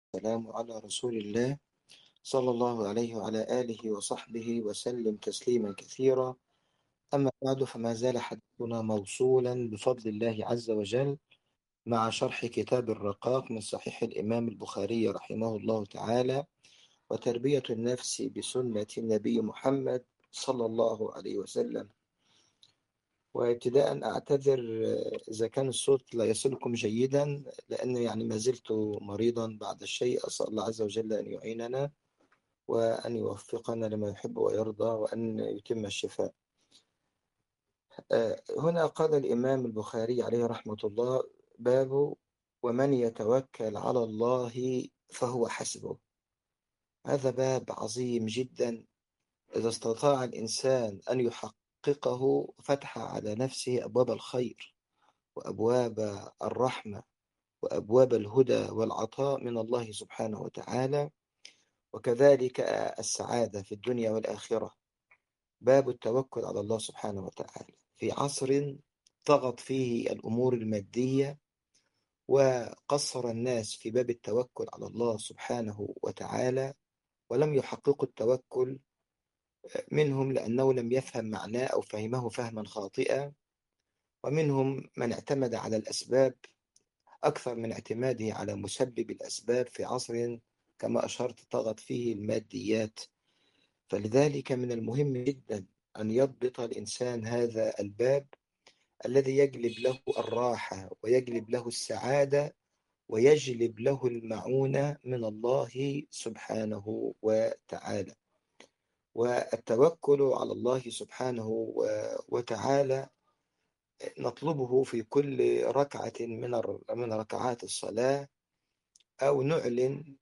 والسلام على رسول الله صلى الله عليه وعلى آله وصحبه وسلم تسليما كثيرا. أما بعد فما زال حديثنا موصولا بفضل الله عز وجل مع شرح كتاب الرقاق من صحيح الإمام البخاري رحمه الله تعالى، وتربية النفس بسنة النبي محمد صلى الله عليه وسلم. وابتداء أعتذر إذا كان الصوت لا يصلكم جيدا، لأن ما زلت مريضا بعد الشيء. أسأل الله عز وجل أن يعيننا وأن يوفقنا لما يحب ويرضى وأن يتم الشفاء. هنا قال الإمام البخاري عليه رحمة الله: باب ومن يتوكل على الله فهو حسبه. هذا باب عظيم جدا، إذا استطاع الإنسان أن يحققه فتح على نفسه أبواب الخير وأبواب الرحمة وأبواب الهدى والعطاء من الله سبحانه وتعالى، وكذلك السعادة في الدنيا والآخرة. باب التوكل على الله سبحانه وتعالى في عصر طغت فيه الأمور المادية، وقصر الناس في باب التوكل على الله سبحانه وتعالى ولم يحققوا التوكل، منهم لأنه لم يفهم معناه أو فهمه فهما خاطئا، ومنهم من اعتمد على الأسباب أكثر من اعتماده على مسبب الأسباب في عصر كما أشرت طغت فيه الماديات. فلذلك من المهم جدا أن يضبط الإنسان هذا الباب الذي يجلب له الراحة ويجلب له السعادة ويجلب له المعونة من الله سبحانه وتعالى. والتوكل على الله سبحانه وتعالى نطلبه في كل ركعة من ركعات الصلاة، أو نعلن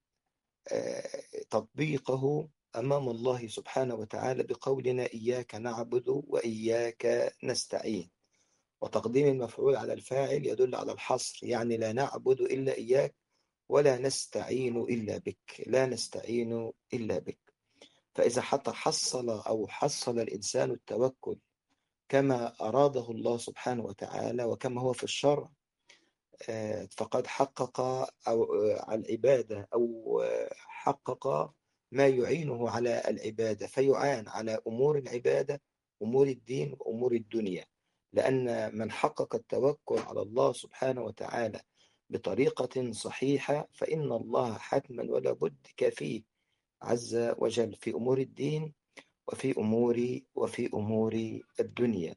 تطبيقه أمام الله سبحانه وتعالى بقولنا: إياك نعبد وإياك نستعين. وتقديم المفعول على الفاعل يدل على الحصر، يعني لا نعبد إلا إياك ولا نستعين إلا بك، لا نستعين إلا بك. فإذا حتى حصل الإنسان التوكل كما أراده الله سبحانه وتعالى وكما هو في الشرع، فقد حقق على العبادة، أو حقق ما يعينه على العبادة، فيعان على أمور العبادة، أمور الدين وأمور الدنيا. لأن من حقق التوكل على الله سبحانه وتعالى بطريقة صحيحة فإن الله حتما ولا بد كافيه عز وجل في أمور الدين وفي أمور الدنيا.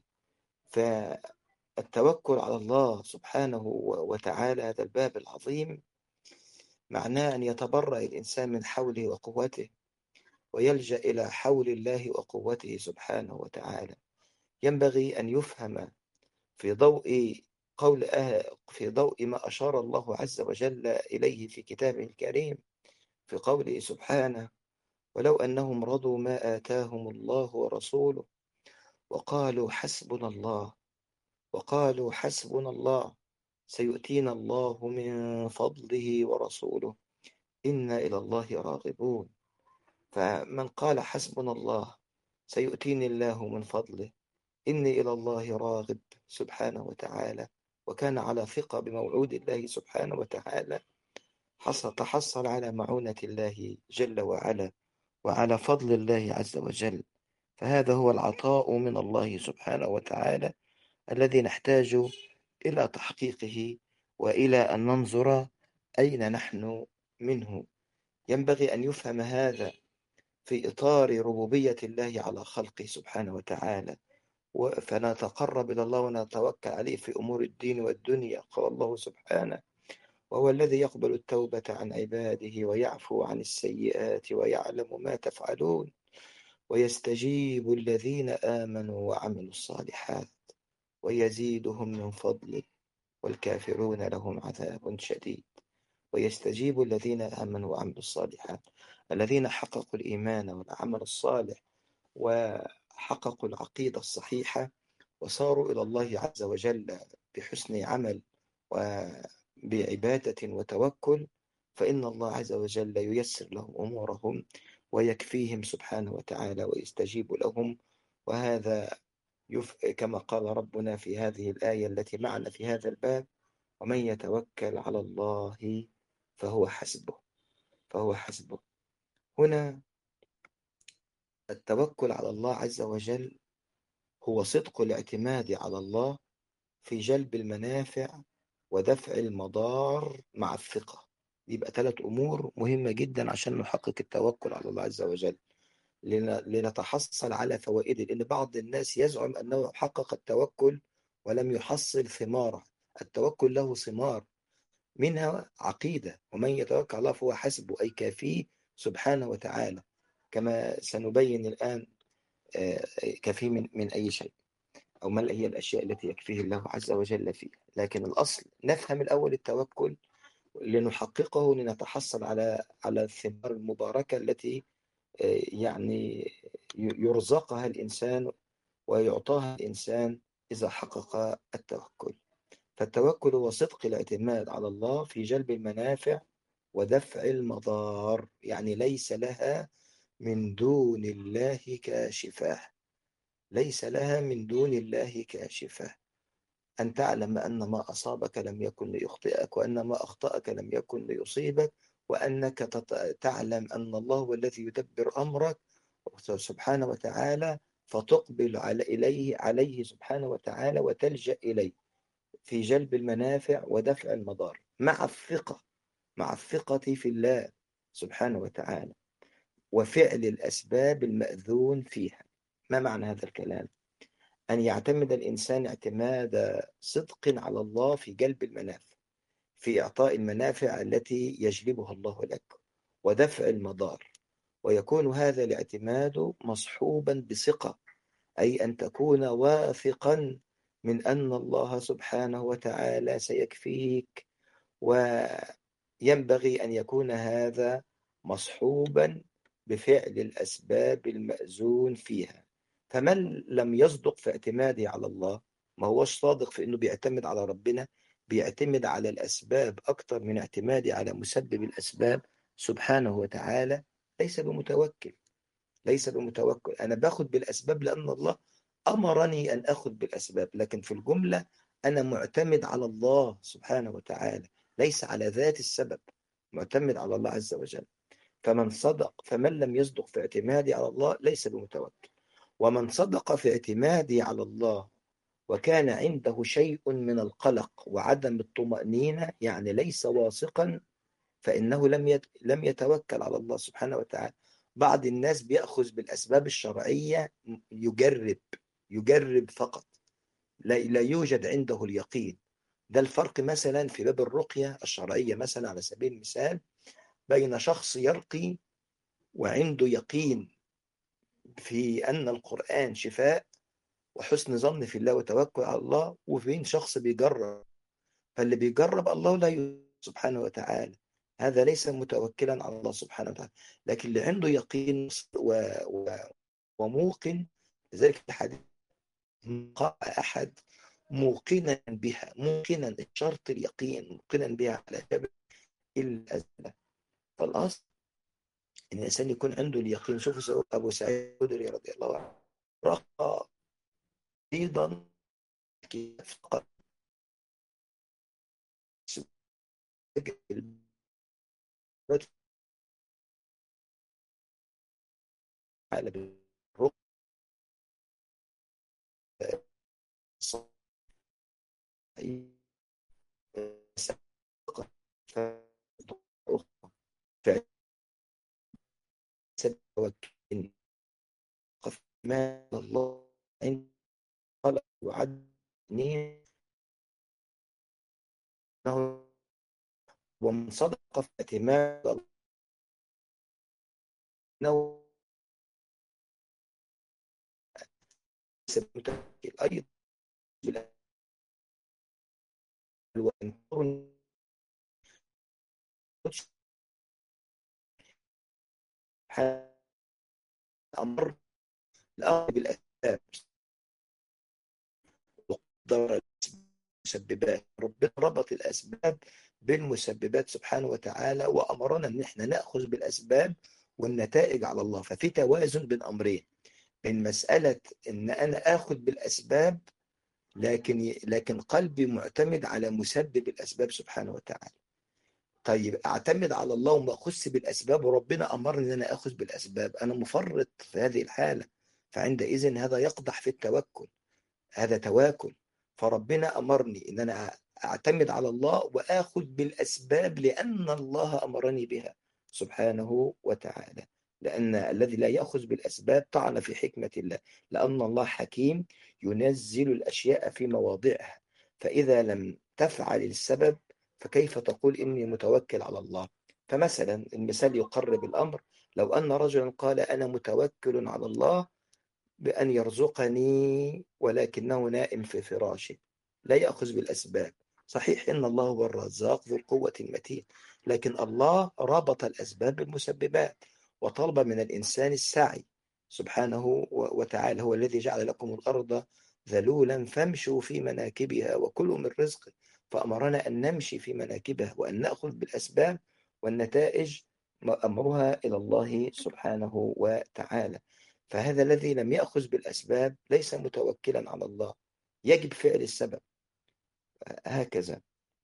فالتوكل على الله سبحانه وتعالى، هذا الباب العظيم، معناه أن يتبرأ الإنسان من حوله وقوته ويلجأ إلى حول الله وقوته سبحانه وتعالى. ينبغي أن يفهم في ضوء في ضوء ما أشار الله عز وجل إليه في كتابه الكريم في قوله سبحانه: ولو أنهم رضوا ما آتاهم الله ورسوله وقالوا حسبنا الله سيؤتينا الله من فضله ورسوله إنا إلى الله راغبون. فمن قال حسبنا الله سيؤتيني الله من فضله إني إلى الله راغب سبحانه وتعالى، وكان على ثقة بموعود الله سبحانه وتعالى، تحصل على معونة الله جل وعلا وعلى فضل الله عز وجل. فهذا هو العطاء من الله سبحانه وتعالى الذي نحتاج إلى تحقيقه وإلى أن ننظر أين نحن منه. ينبغي أن يفهم هذا في إطار ربوبية الله على خلقه سبحانه وتعالى، فنتقرب إلى الله ونتوكل عليه في أمور الدين والدنيا. قال الله سبحانه: وهو الذي يقبل التوبة عن عباده ويعفو عن السيئات ويعلم ما تفعلون ويستجيب الذين آمنوا وعملوا الصالحات ويزيدهم من فضله والكافرون لهم عذاب شديد. ويستجيب الذين آمنوا وعملوا الصالحات، الذين حققوا الإيمان والعمل الصالح وحققوا العقيدة الصحيحة وصاروا إلى الله عز وجل بحسن عمل وبعبادة وتوكل، فإن الله عز وجل ييسر لهم أمورهم ويكفيهم سبحانه وتعالى ويستجيب لهم. وهذا كما قال ربنا في هذه الآية التي معنا في هذا الباب: ومن يتوكل على الله فهو حسبه. فهو حسبه. هنا التوكل على الله عز وجل هو صدق الاعتماد على الله في جلب المنافع ودفع المضار مع الثقة. يبقى ثلاث أمور مهمة جدا عشان نحقق التوكل على الله عز وجل، لنتحصل على فوائده. لأن بعض الناس يزعم أنه حقق التوكل ولم يحصل ثماره. التوكل له ثمار، منها عقيدة: ومن يتوكل على الله فهو حسبه، أي كافيه سبحانه وتعالى، كما سنبين الآن. كافيه من أي شيء، أو ما هي الأشياء التي يكفيه الله عز وجل فيها. لكن الأصل نفهم الأول التوكل لنحققه، لنتحصل على الثمار المباركة التي يعني يرزقها الإنسان ويعطاها الإنسان إذا حقق التوكل. فالتوكل هو صدق الاعتماد على الله في جلب المنافع ودفع المضار، يعني ليس لها من دون الله كاشفة. ليس لها من دون الله كاشفة. أن تعلم أن ما أصابك لم يكن ليخطئك، وأن ما أخطأك لم يكن ليصيبك، وأنك تعلم أن الله هو الذي يدبر أمرك سبحانه وتعالى، فتقبل عليه سبحانه وتعالى وتلجأ إليه في جلب المنافع ودفع المضار مع الثقة في الله سبحانه وتعالى وفعل الأسباب المأذون فيها. ما معنى هذا الكلام؟ أن يعتمد الإنسان اعتماد صدق على الله في جلب المنافع، في إعطاء المنافع التي يجلبها الله لك، ودفع المضار. ويكون هذا الاعتماد مصحوبا بثقة، أي أن تكون واثقا من أن الله سبحانه وتعالى سيكفيك. وينبغي أن يكون هذا مصحوبا بفعل الأسباب المأذون فيها. فمن لم يصدق في اعتماده على الله، ما هوش صادق في أنه بيعتمد على ربنا، بيعتمد على الأسباب أكثر من اعتمادي على مسبب الأسباب سبحانه وتعالى، ليس بمتوكل. ليس بمتوكل. أنا باخد بالأسباب لأن الله أمرني أن أخذ بالأسباب، لكن في الجملة أنا معتمد على الله سبحانه وتعالى، ليس على ذات السبب، معتمد على الله عز وجل. فمن لم يصدق في اعتمادي على الله ليس بمتوكل. ومن صدق في اعتمادي على الله وكان عنده شيء من القلق وعدم الطمأنينة، يعني ليس واثقا، فإنه لم يتوكل على الله سبحانه وتعالى. بعض الناس بيأخذ بالأسباب الشرعية، يجرب فقط، لا يوجد عنده اليقين. ده الفرق مثلا في باب الرقية الشرعية، مثلا على سبيل المثال، بين شخص يرقي وعنده يقين في أن القرآن شفاء وحسن ظن في الله وتوكل على الله، وبين شخص بيجرب. فاللي بيجرب الله لا سبحانه وتعالى، هذا ليس متوكلا على الله سبحانه وتعالى. لكن اللي عنده يقين و... وموقن، لذلك الحديث قال أحد موقنا بها، موقنا شرط اليقين، موقنا بها على جبل الأزلة. فالأصل إن الإنسان يكون عنده اليقين. شوفوا أبو سعيد الخدري رضي الله عنه رقى أيضا فقط على بالرقى ما الله عند خلق وعدني أنه ومن صدق في اعتماد أنه متوكل أيضا وإن أمر الأمر بالأسباب وقدر المسببات. ربنا ربط الأسباب بالمسببات سبحانه وتعالى، وأمرنا أن احنا نأخذ بالأسباب والنتائج على الله. ففي توازن بين أمرين، بين مسألة أن أنا آخذ بالأسباب، لكن قلبي معتمد على مسبب الأسباب سبحانه وتعالى. طيب اعتمد على الله وما اخذش بالاسباب، وربنا امرني ان انا اخذ بالاسباب، انا مفرط في هذه الحاله، فعندئذ هذا يقدح في التوكل، هذا تواكل. فربنا امرني ان انا اعتمد على الله واخذ بالاسباب لان الله امرني بها سبحانه وتعالى. لان الذي لا ياخذ بالاسباب طعن في حكمه الله، لان الله حكيم ينزل الاشياء في مواضعها. فاذا لم تفعل السبب فكيف تقول اني متوكل على الله؟ فمثلا المثال يقرب الامر، لو ان رجلا قال انا متوكل على الله بأن يرزقني ولكنه نائم في فراشه، لا يأخذ بالأسباب. صحيح إن الله هو الرزاق ذو القوة المتين، لكن الله ربط الأسباب بالمسببات وطلب من الإنسان السعي سبحانه وتعالى. هو الذي جعل لكم الأرض ذلولا فامشوا في مناكبها وكلوا من رزقه، فأمرنا أن نمشي في مناكبها وأن نأخذ بالأسباب، والنتائج أمرها إلى الله سبحانه وتعالى. فهذا الذي لم يأخذ بالأسباب ليس متوكلا على الله، يجب فعل السبب. هكذا.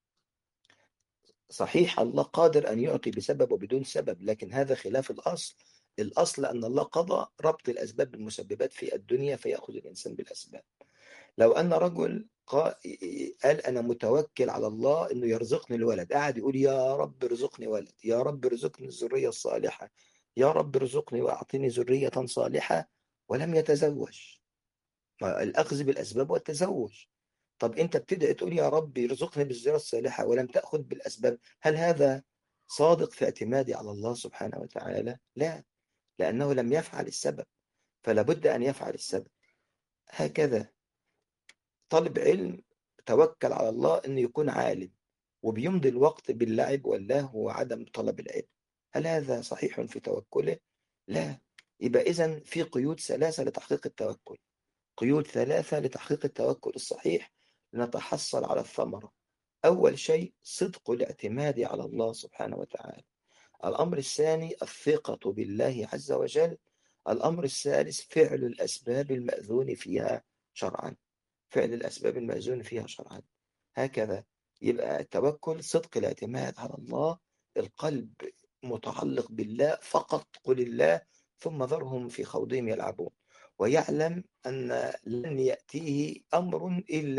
صحيح الله قادر أن يعطي بسبب وبدون سبب، لكن هذا خلاف الأصل. الأصل أن الله قضى ربط الأسباب بالمسببات في الدنيا فيأخذ الإنسان بالأسباب. لو أن رجل قال أنا متوكل على الله أنه يرزقني الولد، قاعد يقول يا رب ارزقني ولد، يا رب ارزقني الذرية الصالحة، يا رب ارزقني وأعطني ذرية صالحة، ولم يتزوج. الأخذ بالأسباب والتزوج. طب أنت بتدعي تقول يا رب ارزقني بالذرية الصالحة ولم تأخذ بالأسباب، هل هذا صادق في اعتمادي على الله سبحانه وتعالى؟ لا، لأنه لم يفعل السبب، فلا بد أن يفعل السبب. هكذا طالب علم توكل على الله أنه يكون عالم وبيمضي الوقت باللعب واللهو وعدم طلب العلم، هل هذا صحيح في توكله؟ لا. يبقى إذن في قيود ثلاثة لتحقيق التوكل، قيود ثلاثة لتحقيق التوكل الصحيح لنتحصل على الثمرة. أول شيء صدق الاعتماد على الله سبحانه وتعالى. الأمر الثاني الثقة بالله عز وجل. الأمر الثالث فعل الأسباب المأذون فيها شرعا، فعل الأسباب المأذون فيها شرعا. هكذا. يبقى التوكل صدق الاعتماد على الله، القلب متعلق بالله فقط، قل الله ثم ذرهم في خوضهم يلعبون، ويعلم أن لن يأتيه أمر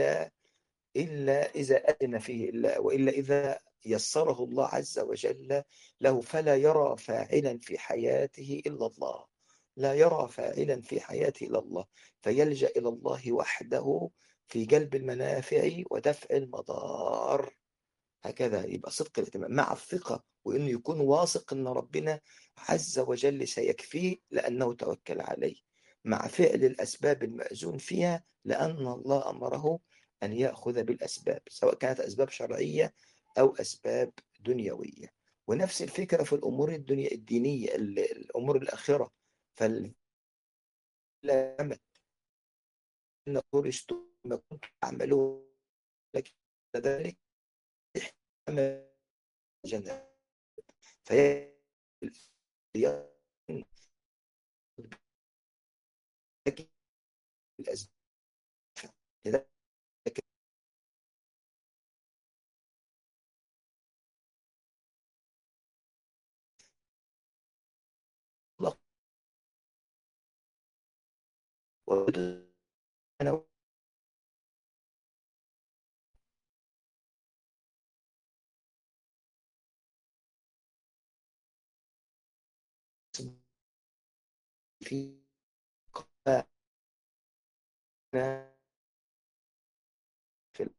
إلا إذا أذن فيه الله، وإلا إذا يسره الله عز وجل له، فلا يرى فاعلا في حياته إلا الله، لا يرى فاعلا في حياته إلا الله، فيلجأ إلى الله وحده في جلب المنافع ودفع المضار. هكذا يبقى صدق الاهتمام مع الثقة، وإنه يكون واثق إن ربنا عز وجل سيكفيه لأنه توكل عليه، مع فعل الأسباب المأذون فيها لأن الله أمره أن يأخذ بالأسباب، سواء كانت أسباب شرعية أو أسباب دنيوية. ونفس الفكرة في الأمور الدينية، الأمور الآخرة. فلا أن خرجتم ما كنتم تعملون لكن ذلك جنة، فهي الأسباب. لذلك الله أنا في في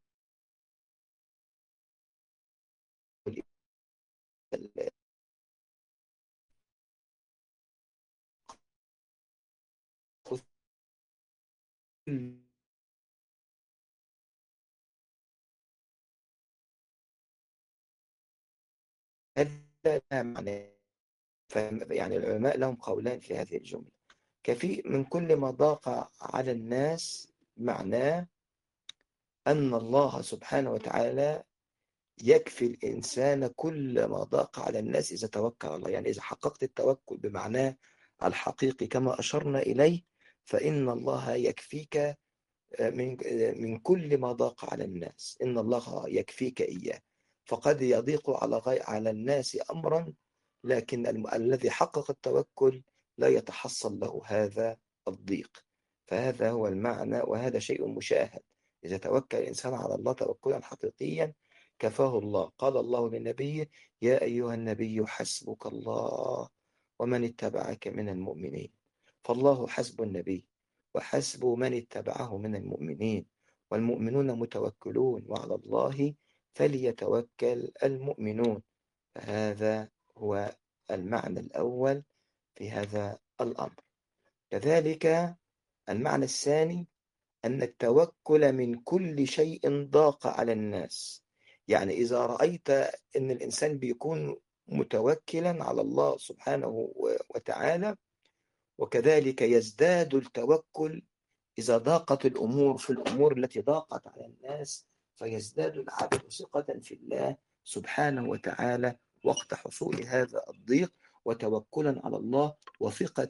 هذا معناه. يعني العلماء لهم قولان في هذه الجملة. كفي من كل ما ضاق على الناس، معناه أن الله سبحانه وتعالى يكفي الإنسان كل ما ضاق على الناس إذا توكل على الله. يعني إذا حققت التوكل بمعناه الحقيقي كما أشرنا إليه، فإن الله يكفيك من كل ما ضاق على الناس، إن الله يكفيك إياه. فقد يضيق على الناس أمرا، لكن الذي حقق التوكل لا يتحصل له هذا الضيق. فهذا هو المعنى، وهذا شيء مشاهد. إذا توكل الإنسان على الله توكلا حقيقيا كفاه الله. قال الله للنبي: يا أيها النبي حسبك الله ومن اتبعك من المؤمنين. فالله حسب النبي وحسب من اتبعه من المؤمنين، والمؤمنون متوكلون، وعلى الله فليتوكل المؤمنون. فهذا هو المعنى الأول في هذا الأمر. كذلك المعنى الثاني أن التوكل من كل شيء ضاق على الناس. يعني إذا رأيت أن الإنسان بيكون متوكلا على الله سبحانه وتعالى، وكذلك يزداد التوكل إذا ضاقت الأمور، في الأمور التي ضاقت على الناس، فيزداد العبد ثقة في الله سبحانه وتعالى وقت حصول هذا الضيق، وتوكلا على الله، وثقة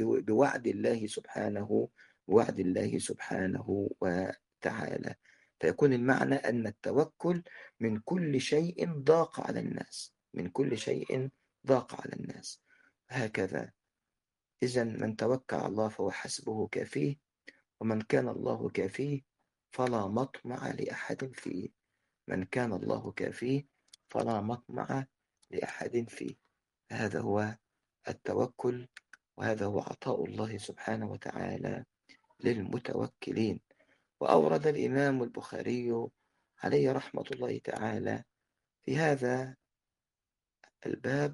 بوعد الله سبحانه وتعالى. فيكون المعنى أن التوكل من كل شيء ضاق على الناس، من كل شيء ضاق على الناس. هكذا إذن من توكل على الله فهو حسبه كافيه، ومن كان الله كافيه فلا مطمع لأحد فيه. من كان الله كافيه فلا مطمع لأحد فيه. هذا هو التوكل، وهذا هو عطاء الله سبحانه وتعالى للمتوكلين. وأورد الإمام البخاري عليه رحمة الله تعالى في هذا الباب،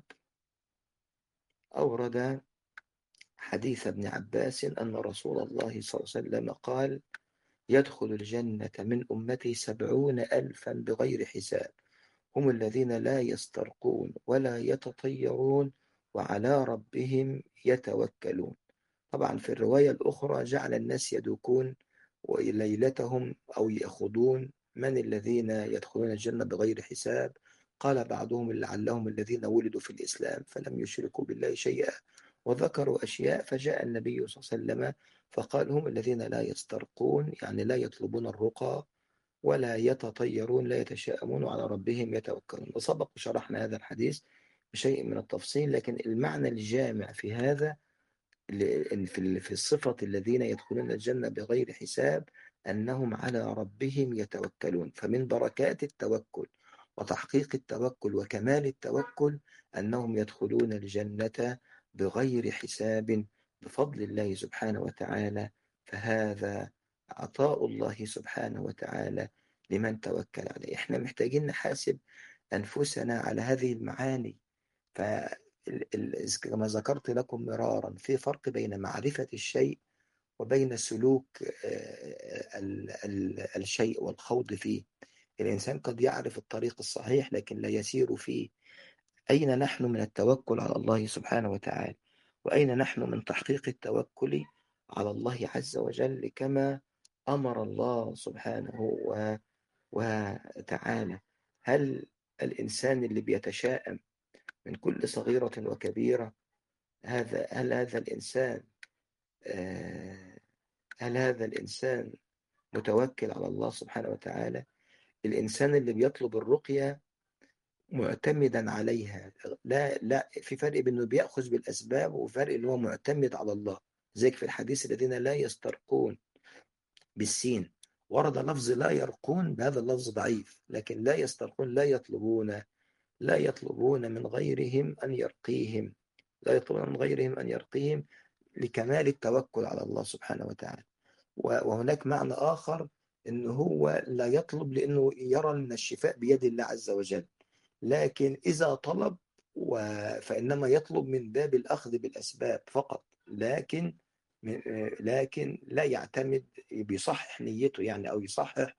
أورد حديث ابن عباس أن رسول الله صلى الله عليه وسلم قال: يدخل الجنة من أمتي 70,000 بغير حساب، هم الذين لا يسترقون ولا يتطيرون وعلى ربهم يتوكلون. طبعا في الرواية الأخرى جعل الناس يدوكون ليلتهم أو يأخذون من الذين يدخلون الجنة بغير حساب. قال بعضهم لعلهم الذين ولدوا في الإسلام فلم يشركوا بالله شيئا، وذكروا أشياء. فجاء النبي صلى الله عليه وسلم فقال: هم الذين لا يسترقون، يعني لا يطلبون الرقى، ولا يتطيرون، لا يتشاءمون، على ربهم يتوكلون. وسبق شرحنا هذا الحديث بشيء من التفصيل، لكن المعنى الجامع في هذا في الصفة الذين يدخلون الجنة بغير حساب أنهم على ربهم يتوكلون. فمن بركات التوكل وتحقيق التوكل وكمال التوكل أنهم يدخلون الجنة بغير حساب بفضل الله سبحانه وتعالى. فهذا عطاء الله سبحانه وتعالى لمن توكل عليه. احنا محتاجين نحاسب أنفسنا على هذه المعاني. كما ذكرت لكم مرارا، في فرق بين معرفة الشيء وبين سلوك الشيء والخوض فيه. الإنسان قد يعرف الطريق الصحيح لكن لا يسير فيه. أين نحن من التوكل على الله سبحانه وتعالى؟ وأين نحن من تحقيق التوكل على الله عز وجل كما أمر الله سبحانه وتعالى؟ هل الإنسان اللي بيتشائم من كل صغيرة وكبيرة، هل هذا الإنسان هل هذا الإنسان متوكل على الله سبحانه وتعالى؟ الإنسان اللي بيطلب الرقية معتمدا عليها، لا في فرق بين انه بيأخذ بالأسباب وفرق ان هو معتمد على الله. زيك في الحديث: الذين لا يسترقون بالسين، ورد لفظ لا يرقون بهذا اللفظ ضعيف، لكن لا يسترقون لا يطلبون من غيرهم أن يرقيهم، لا يطلبون من غيرهم أن يرقيهم لكمال التوكل على الله سبحانه وتعالى. وهناك معنى آخر، أنه هو لا يطلب لأنه يرى أن الشفاء بيد الله عز وجل، لكن إذا طلب فإنما يطلب من باب الأخذ بالأسباب فقط، لكن لا يعتمد، بيصحح نيته يعني، أو يصحح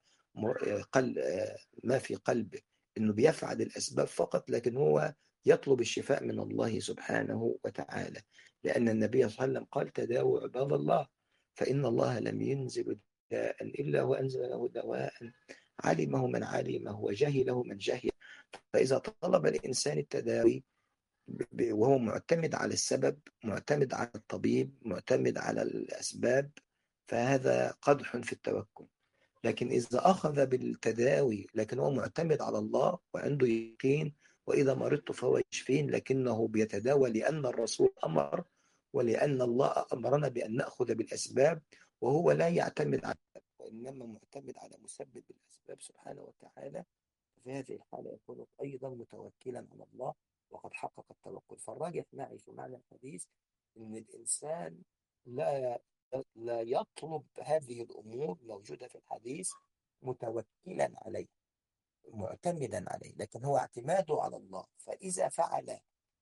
ما في قلبه، إنه بيفعل الأسباب فقط، لكن هو يطلب الشفاء من الله سبحانه وتعالى. لأن النبي صلى الله عليه وسلم قال: تداووا عباد الله فإن الله لم ينزل داء إلا وأنزل له دواء علمه من علمه وجهله من جهل. فإذا طلب الإنسان التداوي وهو معتمد على السبب، معتمد على الطبيب، معتمد على الأسباب، فهذا قدح في التوكل. لكن إذا أخذ بالتداوي لكن هو معتمد على الله وعنده يقين، وإذا مرضت فهو يشفين، لكنه بيتداوى لأن الرسول أمر ولأن الله أمرنا بأن نأخذ بالأسباب، وهو لا يعتمد على، وإنما معتمد على مسبب الأسباب سبحانه وتعالى. في هذه الحالة يكون أيضا متوكلا على الله وقد حقق التوكل. فالراجح معي في معنى الحديث أن الإنسان لا لا يطلب هذه الأمور موجودة في الحديث متوكلا عليه معتمدا عليه، لكن هو اعتماده على الله. فإذا فعل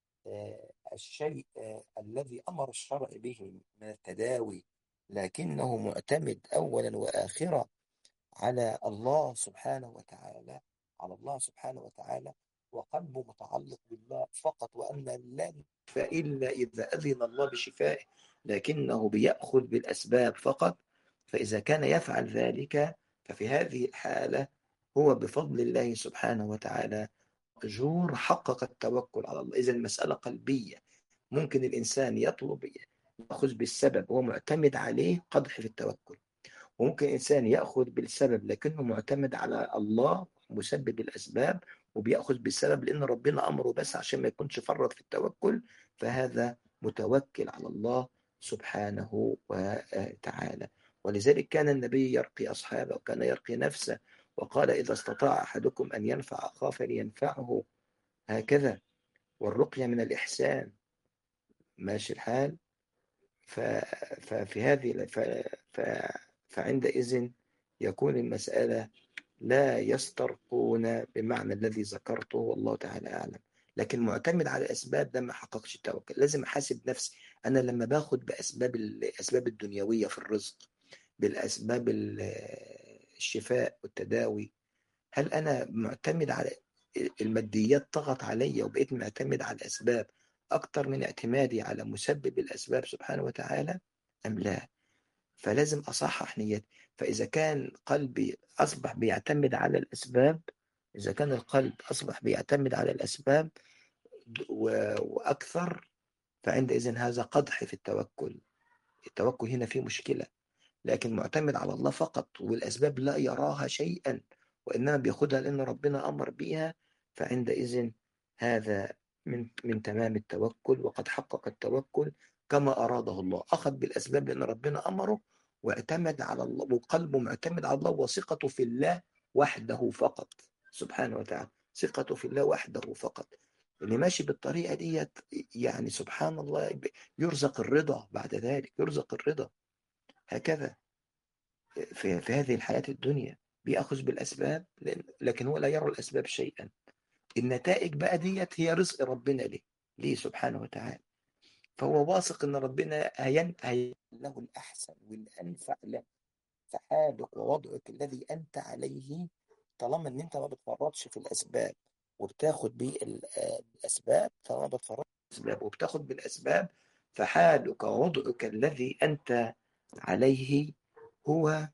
الشيء الذي أمر الشرع به من التداوي لكنه معتمد أولا وآخرا على الله سبحانه وتعالى، على الله سبحانه وتعالى، وقلبه متعلق بالله فقط، وأن لا شفاء إلا إذا أذن الله بشفائه، لكنه بيأخذ بالأسباب فقط. فإذا كان يفعل ذلك ففي هذه الحالة هو بفضل الله سبحانه وتعالى مأجور، حقق التوكل على الله. إذا المسألة قلبية، ممكن الإنسان يطلب يأخذ بالسبب وهو معتمد عليه، قدح في التوكل. وممكن إنسان يأخذ بالسبب لكنه معتمد على الله مسبب الأسباب وبيأخذ بالسبب لأن ربنا أمره بس عشان ما يكونش فرط في التوكل، فهذا متوكل على الله سبحانه وتعالى. ولذلك كان النبي يرقي أصحابه وكان يرقي نفسه، وقال إذا استطاع أحدكم أن ينفع أخاه فلينفعه، هكذا. والرقية من الإحسان، ماشي الحال. ف... ففي هذه ف... فعندئذ يكون المسألة لا يسترقون بمعنى الذي ذكرته، والله تعالى أعلم. لكن معتمد على الأسباب ده ما حققش التوكل. لازم أحاسب نفسي، أنا لما باخد بأسباب الأسباب الدنيوية في الرزق، بالأسباب الشفاء والتداوي، هل أنا معتمد على الماديات طغت علي وبقيت معتمد على الأسباب أكتر من اعتمادي على مسبب الأسباب سبحانه وتعالى أم لا؟ فلازم أصحح نيتي. فإذا كان قلبي أصبح بيعتمد على الأسباب، إذا كان القلب أصبح بيعتمد على الأسباب وأكثر، فعندئذ هذا قدح في التوكل. التوكل هنا فيه مشكلة. لكن معتمد على الله فقط والأسباب لا يراها شيئا وإنما بياخدها لأن ربنا أمر بيها، فعندئذ هذا من تمام التوكل وقد حقق التوكل كما أراده الله. أخذ بالأسباب لأن ربنا أمره واعتمد على الله وقلبه معتمد على الله وثقته في الله وحده فقط سبحانه وتعالى، ثقته في الله وحده فقط. اللي ماشي بالطريقة ديت يعني سبحان الله يرزق الرضا بعد ذلك، يرزق الرضا. هكذا في هذه الحياة الدنيا بيأخذ بالأسباب لكن هو لا يرى الأسباب شيئا. النتائج بقى ديت هي رزق ربنا ليه سبحانه وتعالى. فهو واثق ان ربنا هي له الأحسن والأنفع له. فحالك ووضعك الذي أنت عليه طالما ان انت ما بتفرطش في الأسباب وبتاخد بالأسباب، طالما ما بتفرطش في الأسباب وبتاخد بالأسباب، فحالك ووضعك الذي أنت عليه هو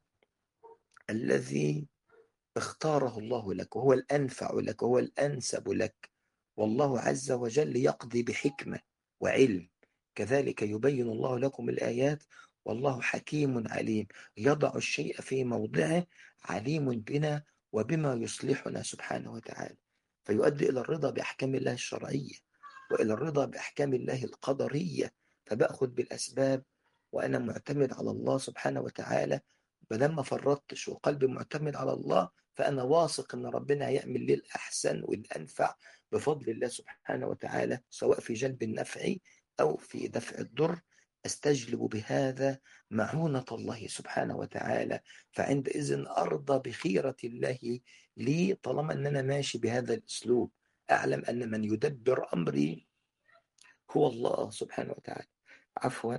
الذي اختاره الله لك، وهو الأنفع لك وهو الأنسب لك. والله عز وجل يقضي بحكمة وعلم، كذلك يبين الله لكم الآيات والله حكيم عليم. يضع الشيء في موضعه، عليم بنا وبما يصلحنا سبحانه وتعالى. فيؤدي إلى الرضا بأحكام الله الشرعية وإلى الرضا بأحكام الله القدرية. فبأخذ بالأسباب وأنا معتمد على الله سبحانه وتعالى، بدل ما فرطتش وقلبي معتمد على الله، فأنا واثق أن ربنا هيعمل لي الأحسن والأنفع بفضل الله سبحانه وتعالى، سواء في جلب النفع أو في دفع الضر. أستجلب بهذا معونة الله سبحانه وتعالى، فعندئذ أرضى بخيرة الله لي طالما أن أنا ماشي بهذا الأسلوب. أعلم أن من يدبر أمري هو الله سبحانه وتعالى. عفوا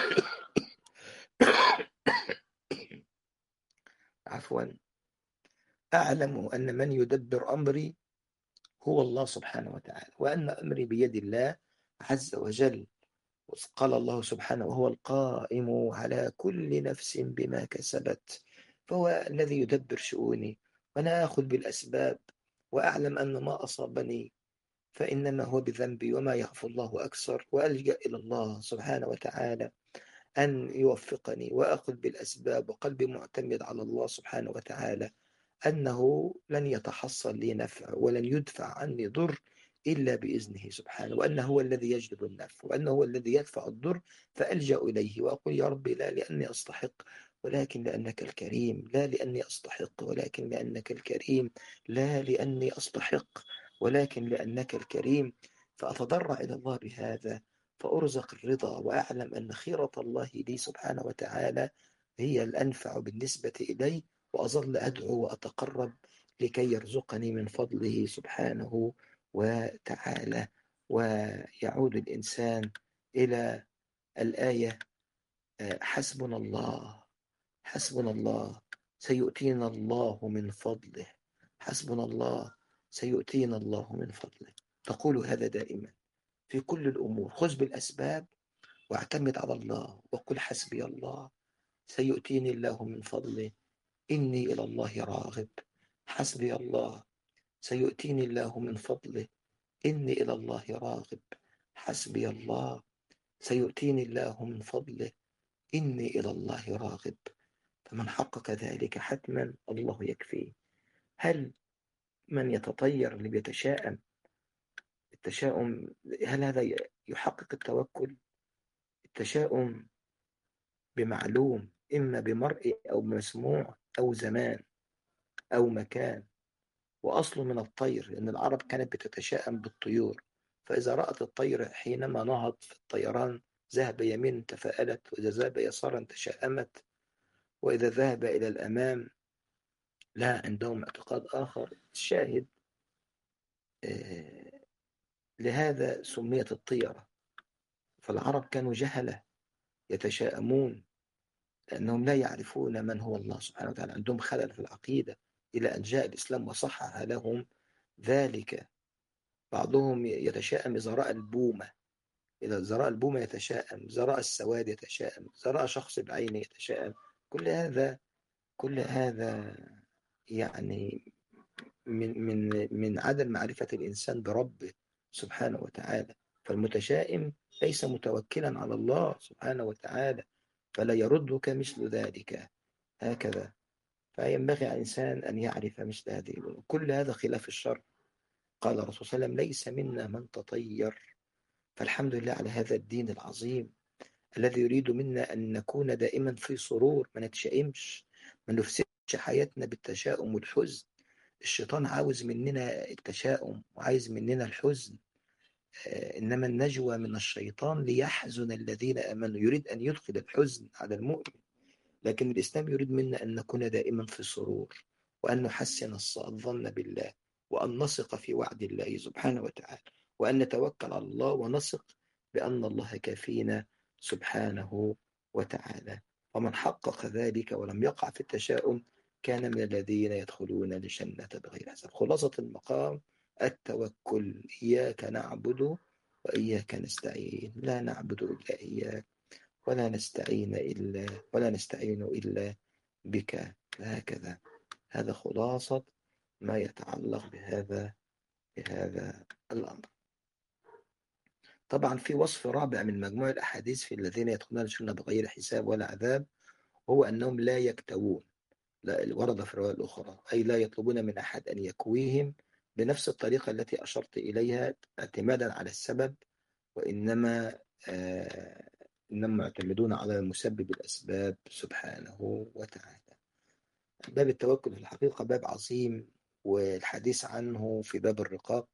عفوا أعلم أن من يدبر أمري هو الله سبحانه وتعالى، وأن أمري بيد الله عز وجل. قال الله سبحانه وهو القائم على كل نفس بما كسبت، فهو الذي يدبر شؤوني، وأنا أخذ بالأسباب وأعلم أن ما أصابني فإنما هو بذنبي وما يعفو الله أكثر، وألجأ إلى الله سبحانه وتعالى. أن يوفقني وأخذ بالأسباب وقلبي معتمد على الله سبحانه وتعالى، أنه لن يتحصل لي نفع ولن يدفع عني ضر إلا بإذنه سبحانه، وأنه هو الذي يجلب النفع وأنه هو الذي يدفع الضر، فألجأ إليه وأقول يا ربي لا لأني أستحق ولكن لأنك الكريم، لا لأني أستحق ولكن لأنك الكريم، لا لأني أستحق ولكن لأنك الكريم. فأتضرع إلى الله بهذا فأرزق الرضا، وأعلم أن خيرة الله لي سبحانه وتعالى هي الأنفع بالنسبة إلي، وأظل أدعو وأتقرب لكي يرزقني من فضله سبحانه وتعالى. ويعود الإنسان إلى الآية حسبنا الله، حسبنا الله سيؤتينا الله من فضله، حسبنا الله سيؤتينا الله من فضله. تقول هذا دائما في كل الأمور، خذ بالأسباب واعتمد على الله وقل حسبي الله سيؤتيني الله من فضله إني إلى الله راغب، حسبي الله سيؤتيني الله من فضله إني إلى الله راغب، حسبي الله سيؤتيني الله من فضله إني إلى الله راغب. فمن حقق ذلك حتما الله يكفيه. هل من يتطير اللي بيتشائم التشاؤم، هل هذا يحقق التوكل؟ التشاؤم بمعلوم، إما بمرئي أو مسموع أو زمان أو مكان، وأصله من الطير، لأن العرب كانت بتتشائم بالطيور، فإذا رأت الطير حينما نهض في الطيران ذهب يمين تفاءلت، وإذا ذهب يسارا تشاءمت، وإذا ذهب إلى الأمام لا، عندهم اعتقاد آخر. الشاهد آه، لهذا سميت الطيرة. فالعرب كانوا جهلة يتشاءمون لأنهم لا يعرفون من هو الله سبحانه وتعالى، عندهم خلل في العقيدة إلى أن جاء الإسلام وصحح لهم ذلك. بعضهم يتشائم إذا رأى البومة، إذا رأى البومة يتشائم، إذا رأى السواد يتشائم، إذا رأى شخص بعينه يتشائم. كل هذا يعني من عدم معرفة الإنسان بربه سبحانه وتعالى. فالمتشائم ليس متوكلا على الله سبحانه وتعالى، فلا يردك مثل ذلك هكذا. فينبغي على الإنسان أن يعرف مثل هذه الأمور. كل هذا خلاف الشرع. قال الرسول صلى الله عليه وسلم ليس منا من تطير. فالحمد لله على هذا الدين العظيم الذي يريد منا أن نكون دائما في سرور، ما نتشائمش، ما نفسدش حياتنا بالتشاؤم والحزن. الشيطان عاوز مننا التشاؤم وعايز مننا الحزن، إنما النجوى من الشيطان ليحزن الذين آمنوا، يريد أن يدخل الحزن على المؤمن. لكن الإسلام يريد منا أن نكون دائما في سرور، وأن نحسن الظن بالله، وأن نثق في وعد الله سبحانه وتعالى، وأن نتوكل على الله ونثق بأن الله كافينا سبحانه وتعالى. ومن حقق ذلك ولم يقع في التشاؤم كان من الذين يدخلون الجنة بغير حساب. خلاصة المقام التوكل. إياك نعبد وإياك نستعين، لا نعبد إلا إياك ولا نستعين إلا بك. هكذا. هذا خلاصة ما يتعلق بهذا الأمر. طبعا في وصف رابع من مجموع الأحاديث في الذين يدخلون الجنة بغير حساب ولا عذاب، هو أنهم لا يكتوون. لا، ورد في الرواية الأخرى أي لا يطلبون من أحد أن يكويهم بنفس الطريقة التي أشرت إليها اعتمادا على السبب، وإنما إنهم معتمدون على مسبب الأسباب سبحانه وتعالى. باب التوكل في الحقيقة باب عظيم، والحديث عنه في باب الرقاق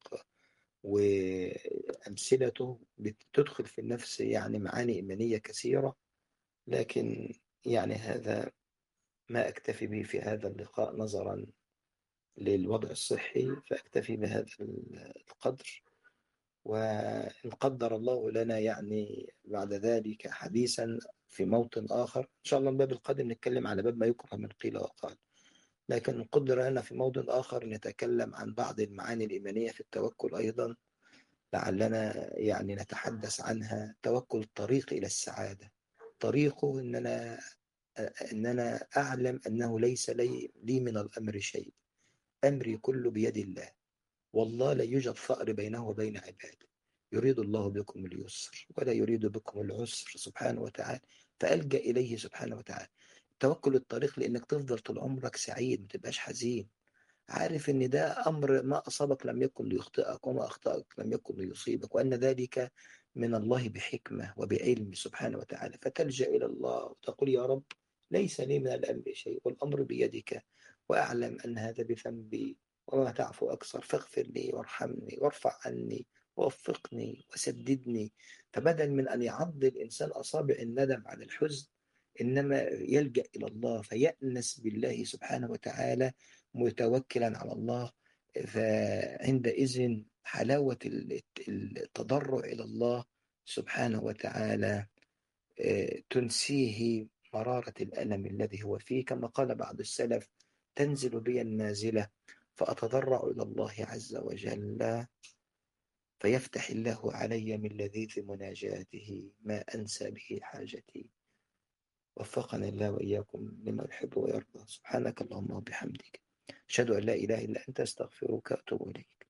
وأمثلته بتدخل في النفس يعني معاني إيمانية كثيرة، لكن يعني هذا ما أكتفي به في هذا اللقاء نظرا للوضع الصحي، فأكتفي بهذا القدر. وإن قدر الله لنا يعني بعد ذلك حديثا في موطن آخر إن شاء الله، من باب القادم نتكلم على باب ما يكره من قيل وقال. لكن إن قدر لنا في موطن آخر نتكلم عن بعض المعاني الإيمانية في التوكل أيضا، لعلنا يعني نتحدث عنها. توكل طريق إلى السعادة، طريقه إن أنا أعلم أنه ليس لي من الأمر شيء، أمري كله بيد الله، والله لا يوجد فأر بينه وبين عباده، يريد الله بكم اليسر ولا يريد بكم العسر سبحانه وتعالى. فألجأ إليه سبحانه وتعالى. التوكل الطريق لإنك تفضل طول عمرك سعيد، ما تبقاش حزين، عارف إن ده أمر ما أصابك لم يكن ليخطئك، وما أخطأك لم يكن ليصيبك، وأن ذلك من الله بحكمة وبعلم سبحانه وتعالى. فتلجأ إلى الله وتقول يا رب ليس لي من الأمر شيء والأمر بيدك، وأعلم أن هذا بذنبي، وما تعفو أكثر، فاغفر لي وارحمني وارفع عني ووفقني وسددني. فبدل من أن يعض الإنسان أصابع الندم على الحزن، إنما يلجأ إلى الله فيأنس بالله سبحانه وتعالى متوكلا على الله. فعندئذ حلاوة التضرع إلى الله سبحانه وتعالى تنسيه مرارة الألم الذي هو فيه، كما قال بعض السلف: تنزل بي النازلة فأتضرع إلى الله عز وجل فيفتح الله علي من لذيذ مناجاته ما أنسى به حاجتي. وفقنا الله وإياكم لما يحب ويرضى. سبحانك اللهم وبحمدك، أشهد أن لا إله إلا أنت، أستغفرك وأتوب إليك.